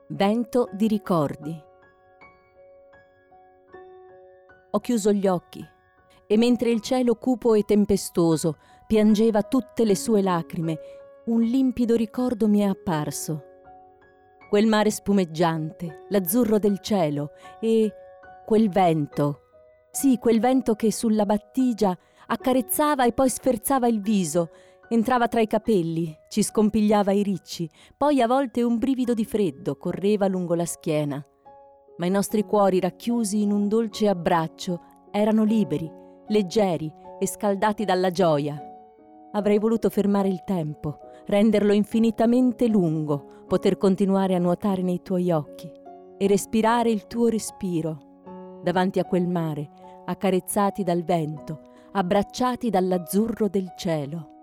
Vento di ricordi. Ho chiuso gli occhi e mentre il cielo cupo e tempestoso piangeva tutte le sue lacrime, un limpido ricordo mi è apparso. Quel mare spumeggiante, l'azzurro del cielo e quel vento. Sì, quel vento che sulla battigia accarezzava e poi sferzava il viso, entrava tra i capelli, ci scompigliava i ricci, poi a volte un brivido di freddo correva lungo la schiena. Ma i nostri cuori, racchiusi in un dolce abbraccio, erano liberi, leggeri e scaldati dalla gioia. Avrei voluto fermare il tempo, renderlo infinitamente lungo, poter continuare a nuotare nei tuoi occhi e respirare il tuo respiro, davanti a quel mare, accarezzati dal vento, abbracciati dall'azzurro del cielo.